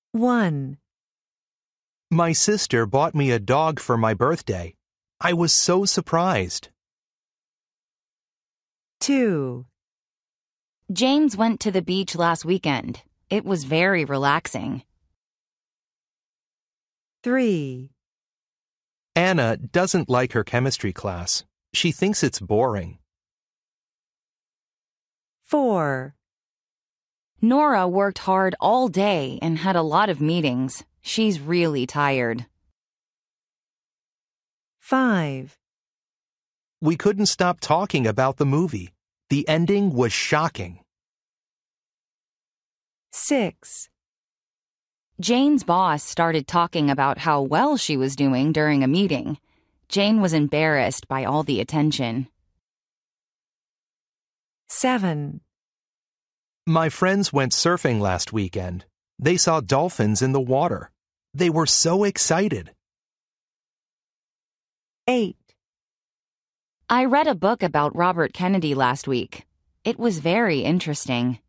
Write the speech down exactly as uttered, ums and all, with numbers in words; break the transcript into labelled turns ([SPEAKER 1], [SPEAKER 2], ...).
[SPEAKER 1] one,
[SPEAKER 2] My sister bought me a dog for my birthday. I was so surprised.
[SPEAKER 1] two,
[SPEAKER 3] James went to the beach last weekend. It was very relaxing.
[SPEAKER 1] three,
[SPEAKER 2] Anna doesn't like her chemistry class. She thinks it's boring.
[SPEAKER 1] four,
[SPEAKER 3] Nora worked hard all day and had a lot of meetings. She's really tired.
[SPEAKER 1] five,
[SPEAKER 2] We couldn't stop talking about the movie. The ending was shocking.
[SPEAKER 1] six,
[SPEAKER 3] Jane's boss started talking about how well she was doing during a meeting. Jane was embarrassed by all the attention.
[SPEAKER 1] seven,
[SPEAKER 2] My friends went surfing last weekend. They saw dolphins in the water. They were so excited.
[SPEAKER 1] eight,
[SPEAKER 3] I read a book about Robert Kennedy last week. It was very interesting.